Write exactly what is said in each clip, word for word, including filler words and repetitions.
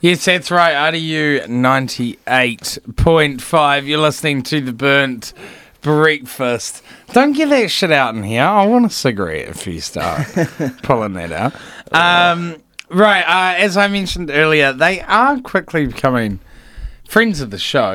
Yes, that's right. R D U ninety-eight point five. You're listening to The Burnt Breakfast. Don't get that shit out in here. I want a cigarette if you start pulling that out. Um, right, uh, as I mentioned earlier, they are quickly becoming friends of the show.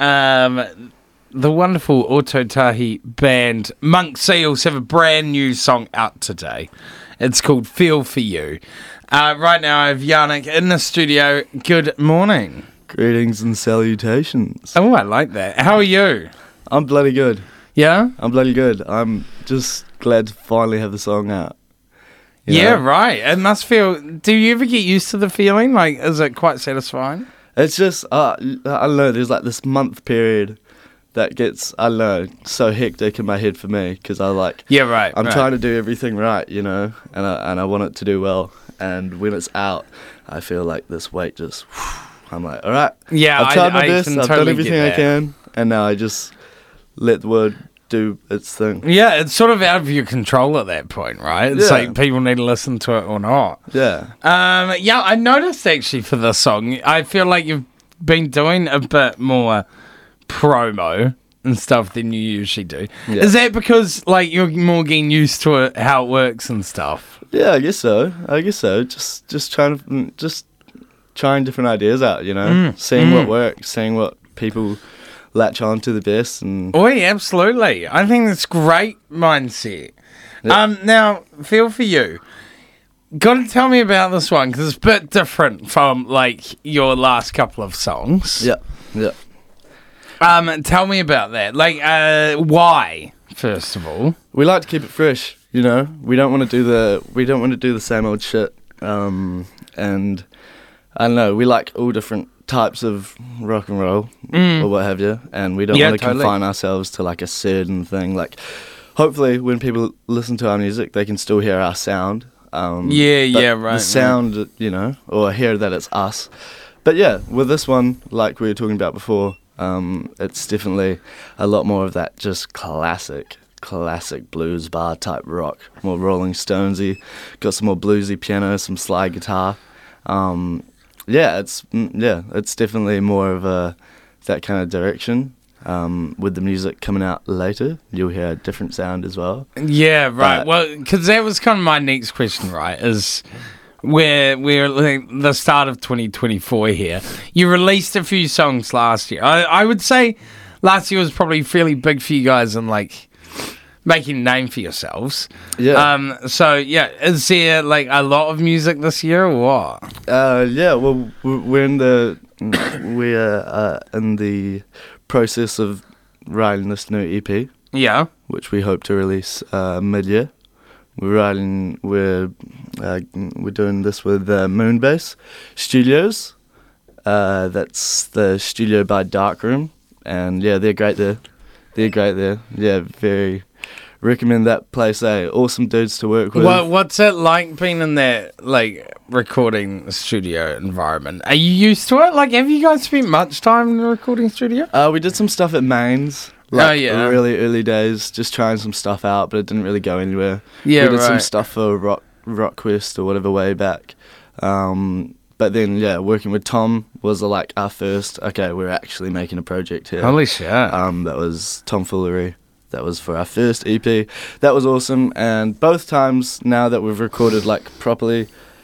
Um, the wonderful Ototahi band Monk Seals have a brand new song out today. It's called Feel For You. Uh, right now I have Yannick in the studio. Good morning. Greetings and salutations. Oh, I like that. How are you? I'm bloody good. Yeah? I'm bloody good. I'm just glad to finally have the song out. You Yeah, know? right. It must feel... Do you ever get used to the feeling? Like, is it quite satisfying? It's just, uh, I don't know, there's like this month period that gets, I don't know, so hectic in my head for me because I like... Yeah, right. I'm right. trying to do everything right, you know, and I, and I want it to do well. And when it's out, I feel like this weight just... I'm like, all right. Yeah, I've tried I, my I best. can I've totally done everything get I that. can. And now I just let the word do its thing. Yeah, it's sort of out of your control at that point, right? It's Yeah. like people need to listen to it or not. Yeah. Um, yeah, I noticed actually for this song, I feel like you've been doing a bit more promo and stuff than you usually do. Yeah. Is that because like you're more getting used to it, how it works and stuff? Yeah, I guess so. I guess so. Just just trying to just trying different ideas out, you know, Mm, seeing mm. what works, seeing what people latch on to the best, and Oh, yeah, absolutely. I think that's great mindset. Yeah. Um, now, Feel For You. Got to tell me about this one because it's a bit different from like your last couple of songs. yeah, yeah. Um, tell me about that. Like, uh, why? First of all. We like to keep it fresh, you know. We don't want to do the we don't want to do the same old shit. Um, and I don't know. We like all different types of rock and roll Mm. or what have you, and we don't Yeah, want to totally. confine ourselves to like a certain thing. Like, hopefully, when people listen to our music, they can still hear our sound. Um, Yeah, but yeah, right, The sound, you know, or hear that it's us. But yeah, with this one, like we were talking about before, um, it's definitely a lot more of that just classic, classic blues bar type rock, more Rolling Stonesy. Got some more bluesy piano, some slide guitar. Um, yeah, it's mm, yeah, it's definitely more of a that kind of direction. Um, with the music coming out later, you'll hear a different sound as well. Yeah, right. But- well, because that was kind of my next question, right? Is we're we're like the start of twenty twenty-four here. You released a few songs last year. I, I would say last year was probably fairly big for you guys and like making a name for yourselves. Yeah. Um. So yeah, is there like a lot of music this year or what? Uh, yeah, well, w- we're in the we're uh, in the process of writing this new E P, Yeah. which we hope to release uh, mid-year. We're writing, we're uh, we're doing this with uh, Moonbase Studios. Uh, that's the studio by Darkroom, and yeah, they're great there. They're great there. Yeah, very recommend that place. Eh? Awesome dudes to work with. What What's it like being in that like recording studio environment? Are you used to it? Like, have you guys spent much time in the recording studio? Uh, we did some stuff at Mainz, like Oh, yeah. really early days, just trying some stuff out, but it didn't really go anywhere. Yeah, we did some right. stuff for Rock RockQuest or whatever way back. Um, but then, yeah, working with Tom was uh, like our first, okay, we're actually making a project here. Holy shit! Um, that was Tomfoolery. That was for our first E P. That was awesome, and both times now that we've recorded like properly,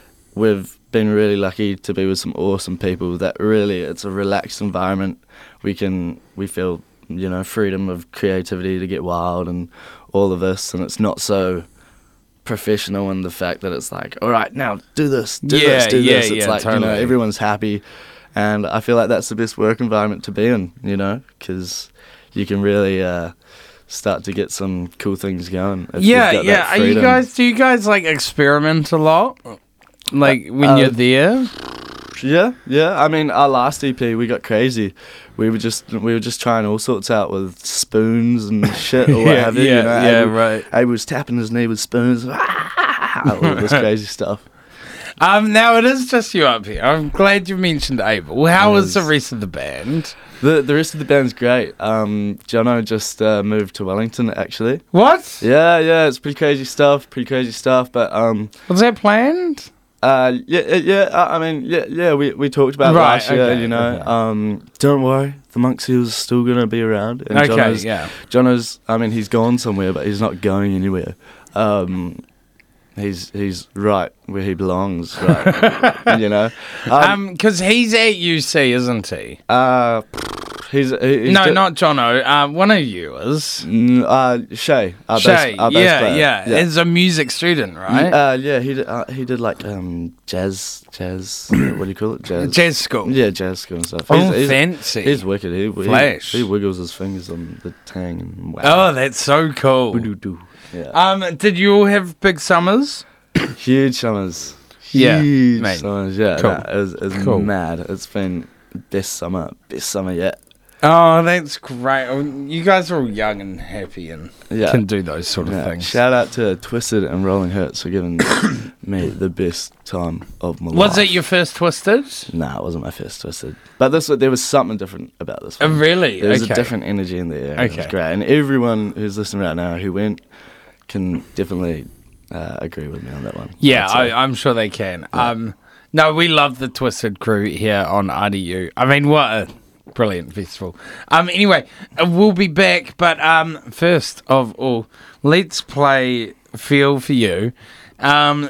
we've been really lucky to be with some awesome people. That really, it's a relaxed environment. We can, we feel, you know, freedom of creativity to get wild and all of this, and it's not so professional in the fact that it's like, all right, now do this, do Yeah, this, do yeah, this. It's yeah, like, you know, totally. everyone's happy, and I feel like that's the best work environment to be in, you know, because you can really uh, start to get some cool things going. if Yeah, you've got yeah. that Are you freedom. guys? Do you guys like experiment a lot? Like when Uh, you're there? Yeah, yeah. I mean, our last E P, we got crazy. We were just we were just trying all sorts out with spoons and shit or what Yeah, have you. yeah, you know? yeah, Abel, right. Abel was tapping his knee with spoons. All this crazy stuff. Um, now it is just you up here. I'm glad you mentioned Abel. How is the Yes. rest of the band? The the rest of the band's great. Um, Jono just uh, moved to Wellington actually. What? Yeah, yeah. It's pretty crazy stuff. Pretty crazy stuff. But um, Was that planned? Uh, yeah, yeah, yeah. uh, I mean, yeah, yeah. We we talked about it Right, last year. okay, You know, okay. um, don't worry, the Monk Seal's still gonna be around. And Okay, Jono's, yeah. Jono's. I mean, he's gone somewhere, but he's not going anywhere. Um, he's he's right where he belongs. Right, you know. Um, Um, because he's at U C, isn't he? uh, he's, he- he's no, di- not Jono. Uh, one of you is. Mm, uh, Shay. Our Shay, bass, our bass yeah, player. yeah, As a music student, right? Uh, yeah, he did, uh, he did like um jazz, jazz. what do you call it? Jazz. Jazz school. Yeah, jazz school and stuff. Oh, he's, fancy. He's wicked. He, he- Flash. He, wiggles his fingers on the tang and wow. Oh, that's so cool. Doo-doo-doo. Yeah. Um, did you all have big summers? Huge summers. Yeah, Huge mate. summers. Yeah, Cool. no, it was, it was Cool. mad. It's been best summer, best summer yet. Oh, that's great. Oh, you guys are all young and happy and Yeah. can do those sort of Yeah. things. Shout out to Twisted and Rolling Hurts for giving me the best time of my life. Was it your first Twisted? Nah, it wasn't my first Twisted. But this, there was something different about this Oh, one. really? There was Okay. a different energy in the air. It was Okay. great. And everyone who's listening right now who went can definitely uh, agree with me on that one. Yeah, I'd say. I, I'm sure they can. Um, no, we love the Twisted crew here on R D U. I mean, what a brilliant festival. Um, anyway, uh, we'll be back, but um, first of all, let's play Feel For You. Um,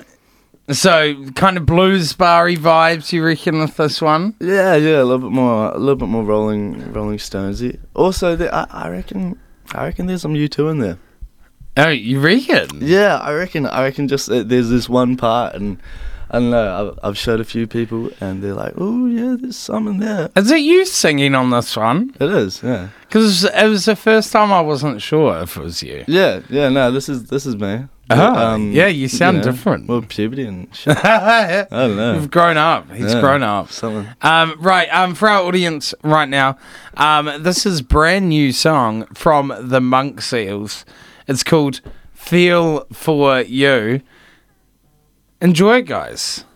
so, kind of blues bar-y vibes, you reckon, with this one? Yeah, yeah, a little bit more, a little bit more Rolling, Rolling Stonesy. Also, there, I, I reckon, I reckon there's some U two in there. Oh, you reckon? Yeah, I reckon, I reckon just uh, there's this one part, and I don't know. I've, I've showed a few people, and they're like, "Oh yeah, there's some in there." Is it you singing on this one? It is, yeah, Because it was the first time I wasn't sure if it was you. yeah, yeah. No, this is this is me. Oh, yeah, you sound different. Well, puberty and shit. I You've don't know. grown up. He's Yeah, grown up. Something. Um, right, um, for our audience right now, um, this is brand new song from the Monk Seals. It's called Feel For You. Enjoy it, guys.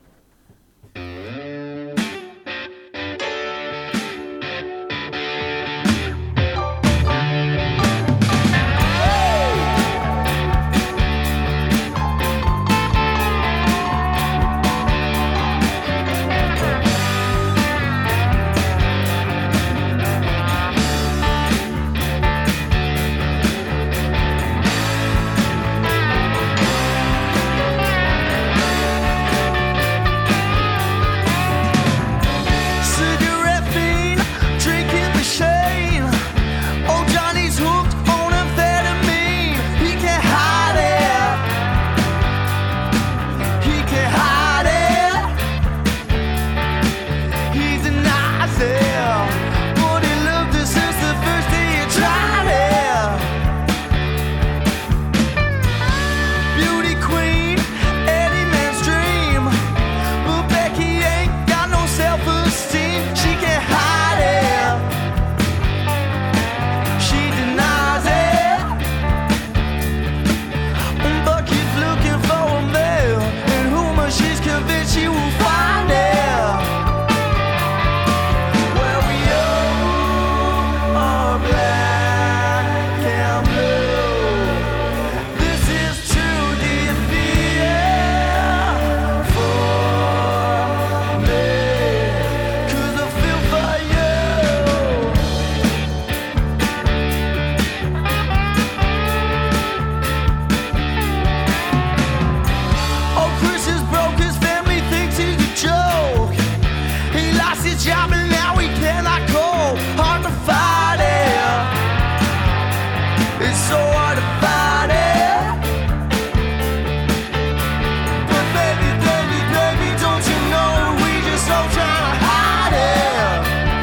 Cigarette fiend, drinking machine. Oh, Johnny's hooked on amphetamine. He can't hide it. He can't hide it. He denies it. But he loved it since the first day he tried it. Beauty queen, any man's dream. But Becky ain't got no self-esteem. She can't hide it. She denies it. But keeps looking for a male in whom she's convinced she will find it. Where we all are black and blue. This is true, do you feel for me? 'Cause I feel for you. Oh, Chris is broke, his family thinks he's a joke. He lost his job and now he cannot go. Hard to fight it. It's so hard to fight it. But baby, baby, baby, don't you know we just all trying to hide it?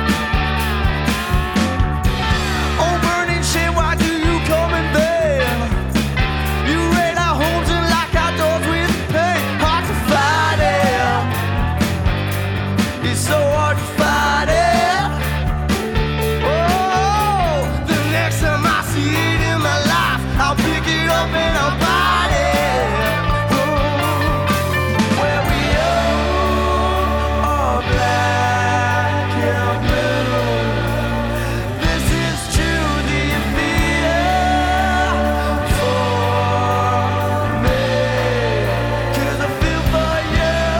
Oh, burning shit, why do you come in vain? You raid our homes and lock our doors with pain. Hard to fight it. It's so hard to fight it. Oh, the next time I see it in my life, I'll pick it up and I'll bite it. Oh, where we all are black and blue. This is true, do you feel for me? 'Cause I feel for you.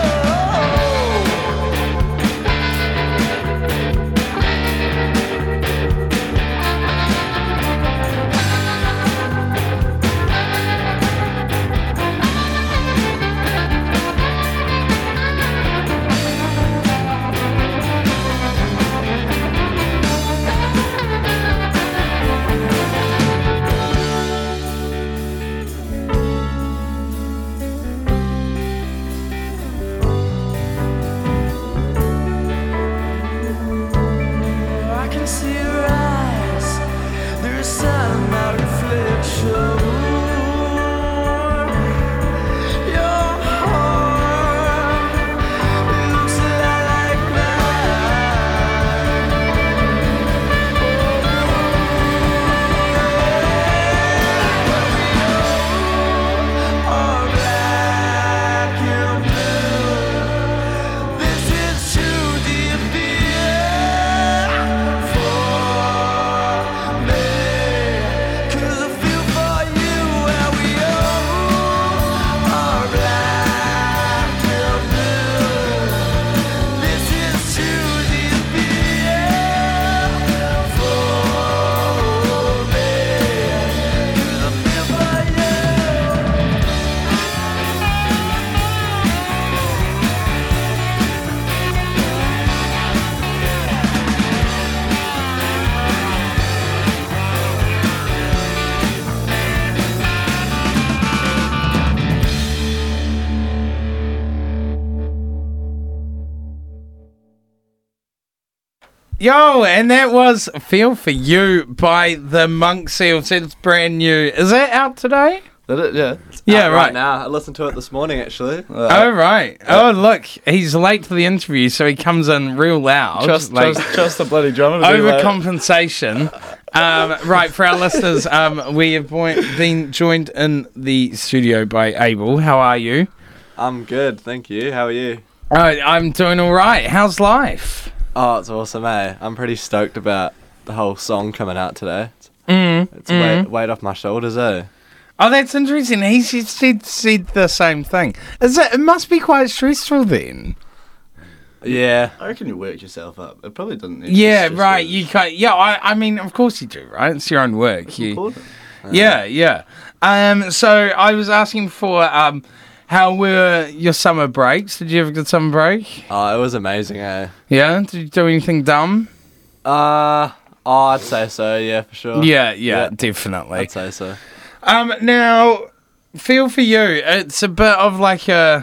Yo, and that was Feel For You by the Monk Seals. It's brand new. Is that out today? That it? Yeah. Yeah, Out right. now. I listened to it this morning, actually. Oh, right. Oh, look, he's late to the interview, so he comes in real loud. Trust, like, trust, trust the bloody drummer. To be like- overcompensation. um, right, for our listeners, um, we have boi- been joined in the studio by Abel. How are you? I'm good, thank you. How are you? Uh, I'm doing all right. How's life? Oh, it's awesome, eh? I'm pretty stoked about the whole song coming out today. It's, Mm, it's mm. weight, weight off my shoulders, eh? Oh, that's interesting. He said, said, said the same thing. Is it, it must be quite stressful then. Yeah. I reckon you work yourself up. It probably doesn't. need to be Yeah, stressful. right. You can't. Yeah, I, I mean, of course you do, right? It's your own work. It's You, important. yeah, yeah. Um, so I was asking for um, how were your summer breaks? Did you have a good summer break? Oh, it was amazing, eh? Yeah. Did you do anything dumb? Uh, oh, I'd say so, yeah, for sure. Yeah, yeah, Yeah. definitely. I'd say so. Um, now, Feel For You. It's a bit of like a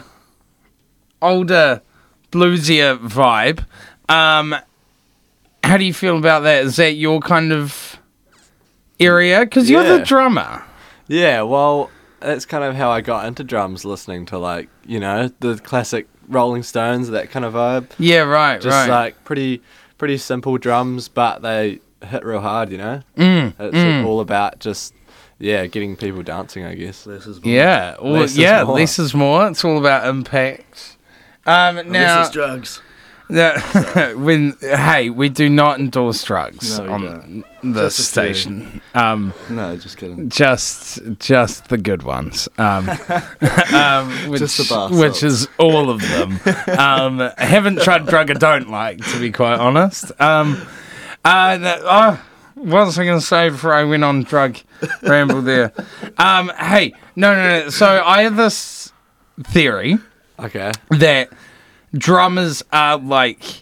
older, bluesier vibe. Um, how do you feel about that? Is that your kind of area? Because you're the Yeah. drummer. Yeah, well, that's kind of how I got into drums, listening to, like, you know, the classic Rolling Stones, that kind of vibe. Yeah, right, Just right. like pretty, pretty simple drums, but they hit real hard, you know? Mm, It's mm. all about just, yeah, getting people dancing, I guess. Less is more. Yeah, well, Less is yeah, more. less is more. It's all about impact. Um, Less now, is drugs. the- when hey, we do not endorse drugs No, we on this Just a few. station. Um, No, just kidding. just, just the good ones. Um, um, which, Just the bar which salts. is all of them. Um, I haven't tried drug I don't like, to be quite honest. Um, uh, the- oh, what was I going to say before I went on drug ramble there? Um, hey, no, no, no. So I have this theory Okay. that drummers are like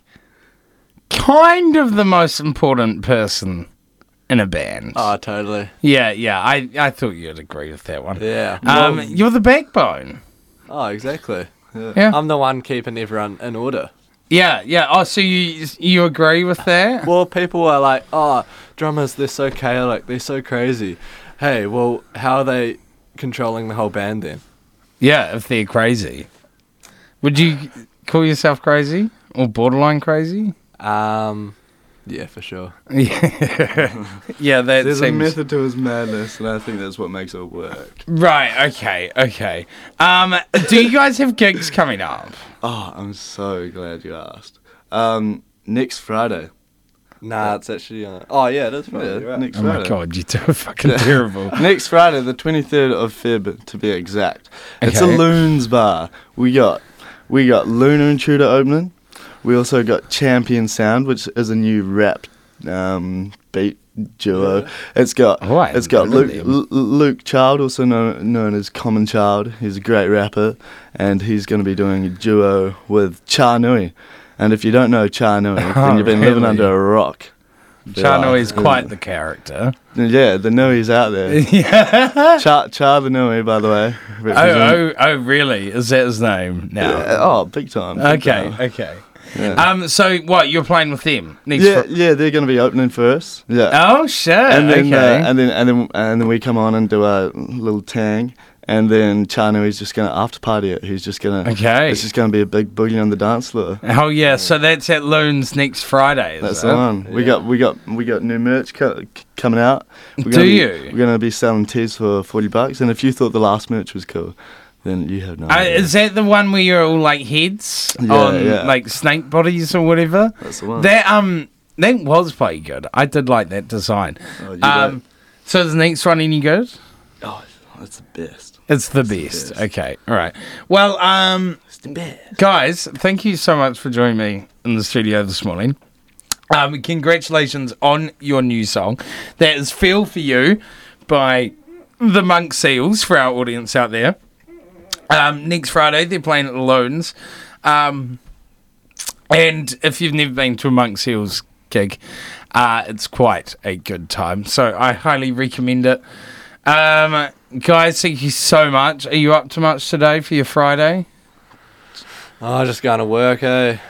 kind of the most important person in a band. Oh, totally. Yeah, yeah. I, I thought you'd agree with that one. Yeah. Um, Well, you're the backbone. oh, exactly. Yeah. I'm the one keeping everyone in order. Yeah, yeah. Oh, so you you agree with that? Well, people are like, oh, drummers, they're so chaotic, they're so crazy. Hey, well, how are they controlling the whole band then? Yeah, if they're crazy. Would you call yourself crazy or borderline crazy? Um, yeah, for sure. Yeah, yeah. That There's a seems method to his madness, and I think that's what makes it work. right. Okay, okay. Um, do you guys have gigs coming up? Oh, I'm so glad you asked. Um, next Friday. Nah, it's actually. Uh, oh, yeah, it is Friday. Yeah, you're right. next Oh my Friday. god, you two are fucking terrible. Next Friday, the twenty-third of Feb, to be exact. It's a Okay. Loons bar. We got we got Lunar Intruder opening. We also got Champion Sound, which is a new rap um, beat duo. It's got Oh, I it's got haven't Luke heard of L- Luke Child, also known, known as Common Child. He's a great rapper, and he's going to be doing a duo with Cha Nui. And if you don't know Cha Nui, then Oh, you've been living really? under a rock. Chano is Yeah. quite the character. Yeah, the Nui's out there. yeah. Cha Cha the Nui, by the way. Oh, represent- oh, oh, really? Is that his name now? Yeah, oh, big time. big Okay, time. okay. Yeah. Um, so what? You're playing with them next? yeah, Fri- yeah, they're going to be opening for us. Yeah. Oh shit! and then, okay. uh, and then, and then, and then we come on and do a little tang, and then Chano is just going to after party it. He's just going to. Okay. It's just going to be a big boogie on the dance floor. oh yeah, so that's at Loons next Friday. Is That's it? the one. We Yeah. got, we got, we got new merch co- c- coming out. We're Do gonna be, you? We're going to be selling tees for forty bucks. And if you thought the last merch was cool, then you have no Uh, idea. is that the one where you're all like heads Yeah, on yeah. like snake bodies or whatever? That's the one. That um, that was pretty good. I did like that design. Oh, you Um, so the next one any good? oh, that's the best. It's the the best. best. Okay, all right. Well, um, It's the best. guys, thank you so much for joining me in the studio this morning. Um, congratulations on your new song. That is "Feel For You" by the Monk Seals for our audience out there. Um, next Friday they're playing at the Loans. Um, and if you've never been to a Monk Seals gig, uh, it's quite a good time. So I highly recommend it. Um, guys, thank you so much. Are you up to much today for your Friday? Oh, just going to work, eh?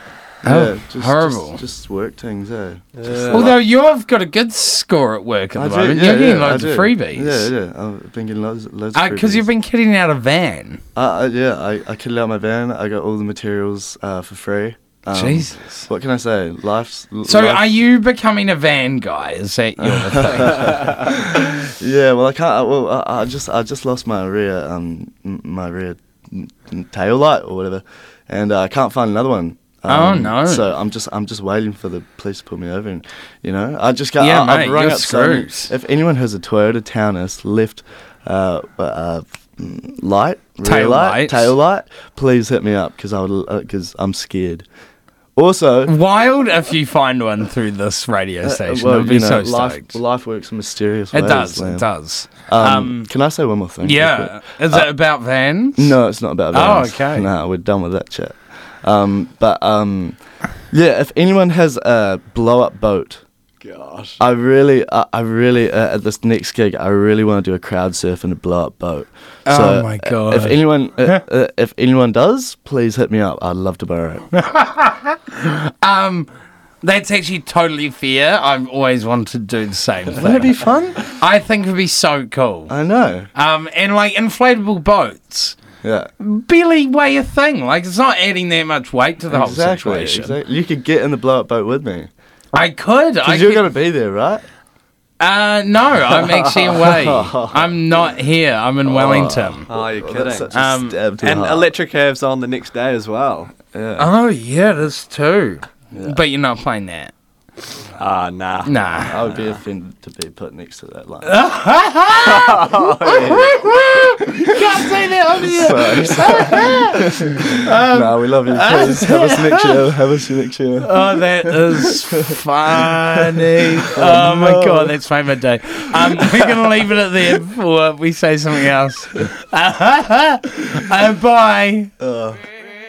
Oh, yeah, just, horrible. Just, just work things, eh? Yeah. Although you've got a good score at work at I the do, moment. yeah, You're getting yeah, I loads of do. freebies. Yeah, yeah. I've been getting loads, loads of freebies. Because you've been kitting out a van. Uh, uh, yeah, I, I kitted out my van. I got all the materials uh, for free. Um, Jesus. What can I say? Life's. So life, are you becoming a van guy? Is that your thing? Yeah, well, I can't. I, well, I, I just I just lost my rear um m- my rear n- n- tail light or whatever, and uh, I can't find another one. Um, Oh, no. So I'm just I'm just waiting for the police to pull me over, and you know I just got Yeah, I, mate, I've rung you're up so many- screwed. If anyone has a Toyota Taunus left uh, uh mm, light rear Tail light light. tail light, please hit me up because I would because I'm scared. Also. Wild if you find one through this radio uh, station. well, I'd be you know, so life, stoked. life works in mysterious It ways. does. Liam. It does. Um, Um, can I say one more thing? real Yeah. quick? Is it about vans? No, it's not about Oh, vans. okay. No, we're done with that chat. Um, but um, yeah, if anyone has a blow up boat, Gosh. I really, I, I really uh, at this next gig, I really want to do a crowd surf in a blow up boat. Oh So, my uh, God. If anyone, uh, uh, if anyone does, please hit me up. I'd love to borrow it. Um, that's actually totally fair. I've always wanted to do the same Wouldn't it thing. be fun? I think it would be so cool. I know. Um, and like inflatable boats Yeah. barely weigh a thing. Like it's not adding that much weight to the whole Exactly, situation. exactly. You could get in the blow up boat with me. I could. I Because you're could. going to be there, right? Uh, no, I'm actually away. I'm not here. I'm in Wellington. Oh, you're Well, kidding. that's such a Um, stab to And the heart. Electric Have's on the next day as well. Yeah. Oh yeah, there's two. But you're not playing that. Ah, nah. Nah. I would be offended to be put next to that line. Can't say that on Sorry. no, we love you. Please have us next year. Have us next year. Oh, that is funny. Oh, my no. god, that's made my day. Um, we're gonna leave it at there before we say something else. uh, bye. Uh,